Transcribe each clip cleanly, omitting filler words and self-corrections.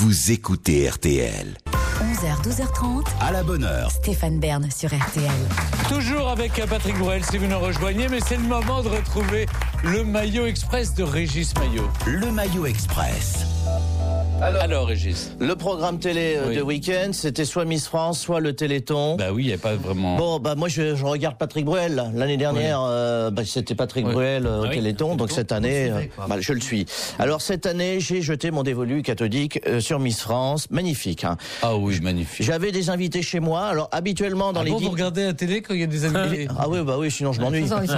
Vous écoutez RTL. 11h, 12h30. À la bonne heure. Stéphane Bern sur RTL. Toujours avec Patrick Bruel, si vous nous rejoignez, mais c'est le moment de retrouver le Maillot Express de Régis Maillot. Le Maillot Express. Alors Régis. Le programme télé de week-end, c'était soit Miss France, soit le Téléthon. Bah oui, il n'y a pas vraiment... Bon, moi je regarde Patrick Bruel. L'année dernière, c'était Patrick Bruel au Téléthon, donc cette année, je le suis. Alors cette année, j'ai jeté mon dévolu cathodique sur Miss France. Magnifique. Hein. Ah oui, magnifique. J'avais des invités chez moi. Alors habituellement dans les... vous regardez la télé quand il y a des invités? Ah oui, sinon je m'ennuie. Vous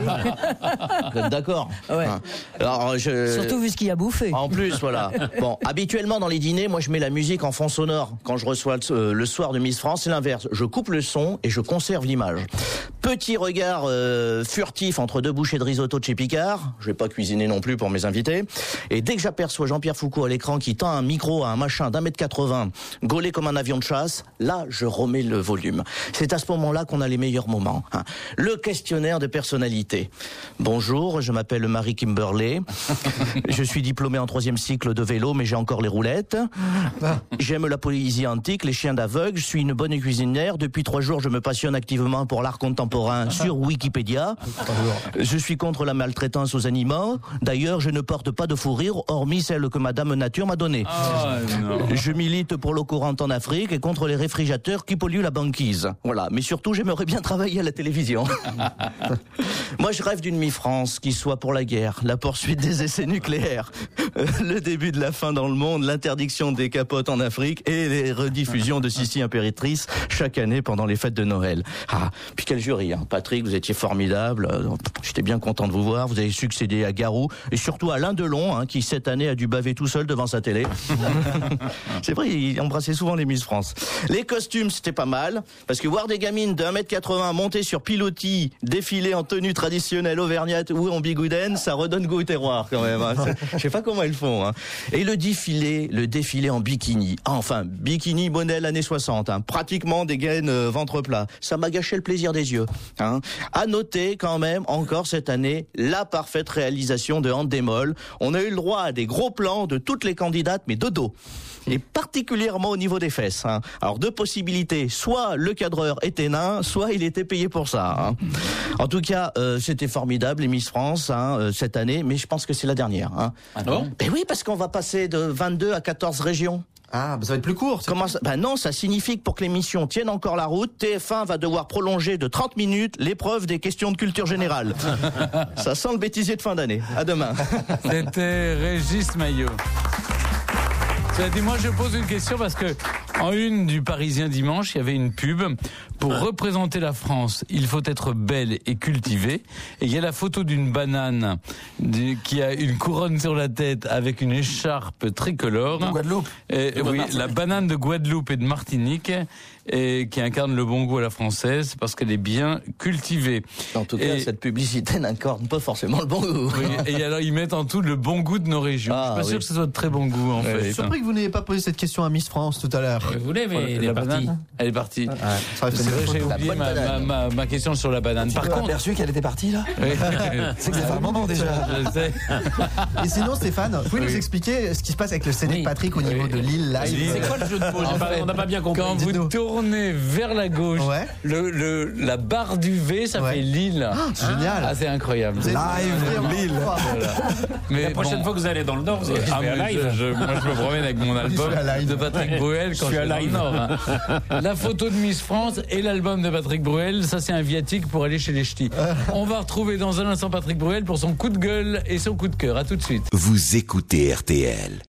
êtes d'accord? Ouais. Hein. Alors, Surtout vu ce qu'il y a bouffé. En plus, voilà. Bon, habituellement dans les dîners, moi je mets la musique en fond sonore. Quand je reçois le soir de Miss France, c'est l'inverse. Je coupe le son et je conserve l'image. Petit regard furtif entre deux bouchées de risotto de chez Picard. Je vais pas cuisiner non plus pour mes invités. Et dès que j'aperçois Jean-Pierre Foucault à l'écran qui tend un micro à un machin d'1m80, gaulé comme un avion de chasse, là je remets le volume. C'est à ce moment-là qu'on a les meilleurs moments. Hein. Le questionnaire de personnalité. Bonjour, je m'appelle Marie Kimberley. Je suis diplômé en 3e cycle de vélo, mais j'ai encore les roulettes. J'aime la poésie antique, les chiens d'aveugle. Je suis une bonne cuisinière. Depuis 3 jours, je me passionne activement pour l'art contemporain sur Wikipédia. Je suis contre la maltraitance aux animaux. D'ailleurs, je ne porte pas de fourrure, hormis celle que Madame Nature m'a donnée. Je milite pour l'eau courante en Afrique et contre les réfrigérateurs qui polluent la banquise. Voilà. Mais surtout, j'aimerais bien travailler à la télévision. Moi, je rêve d'une Mi-France qui soit pour la guerre, la poursuite des essais nucléaires, le début de la fin dans le monde, l'interdiction des capotes en Afrique et les rediffusions de Sissi Impératrice chaque année pendant les fêtes de Noël. Ah, puis quel jury, hein. Patrick, vous étiez formidable. J'étais bien content de vous voir. Vous avez succédé à Garou et surtout à Alain Delon, hein, qui cette année a dû baver tout seul devant sa télé. C'est vrai, il embrassait souvent les Miss France. Les costumes, c'était pas mal, parce que voir des gamines de 1m80 montées sur pilotis, défiler en tenue traditionnelle auvergnate ou en bigoudaine, ça redonne goût au terroir quand même. Hein. Je sais pas comment elles font. Hein. Et le défilé en bikini. Enfin, bikini modèle années 60. Hein. Pratiquement des gaines ventre plat. Ça m'a gâché le plaisir des yeux. Hein. À noter quand même, encore cette année, la parfaite réalisation de Hand Démol. On a eu le droit à des gros plans de toutes les candidates, mais de dos. Et particulièrement au niveau des fesses. Hein. Alors 2 possibilités, soit le cadreur était nain, soit il était payé pour ça. Hein. En tout cas, c'était formidable les Miss France cette année, mais je pense que c'est la dernière. Hein. Ah bon? Ben oui, parce qu'on va passer de 22 à 14 régions. Ah, ça va être plus court. Comment ça? Ben non, ça signifie que pour que l'émission tienne encore la route, TF1 va devoir prolonger de 30 minutes l'épreuve des questions de culture générale. Ça sent le bêtisier de fin d'année. À demain. C'était Régis Maillot. Moi, je pose une question parce que en une du Parisien dimanche, il y avait une pub. Pour représenter la France, il faut être belle et cultivée. Et il y a la photo d'une banane qui a une couronne sur la tête avec une écharpe tricolore. De Guadeloupe. Oui, la banane de Guadeloupe et de Martinique, et qui incarne le bon goût à la française parce qu'elle est bien cultivée. En tout cas, cette publicité n'incarne pas forcément le bon goût. Oui, et alors ils mettent en tout le bon goût de nos régions. Je suis pas sûr que ce soit de très bon goût en fait. Je suis surpris que vous n'ayez pas posé cette question à Miss France tout à l'heure. Vous voulez, mais elle est partie. Elle est partie. C'est vrai, j'ai oublié ma question sur la banane. Par contre, aperçu qu'elle était partie là. Oui. C'est que ça fait un moment déjà. Je sais. Et sinon, Stéphane, vous pouvez nous expliquer ce qui se passe avec le CD de Patrick au niveau de Lille Live? C'est quoi le jeu de mots? On n'a pas bien compris. Quand vous tournez vers la gauche, la barre du V, ça fait Lille. Génial. Ah, c'est incroyable. Live Lille. Voilà. Mais la prochaine fois que vous allez dans le Nord, vous allez faire un live. Moi, je me promène avec mon album de Patrick Bruel quand je suis à Nord. Hein. La photo de Miss France et l'album de Patrick Bruel, ça c'est un viatique pour aller chez les ch'tis. On va retrouver dans un instant Patrick Bruel pour son coup de gueule et son coup de cœur. À tout de suite. Vous écoutez RTL.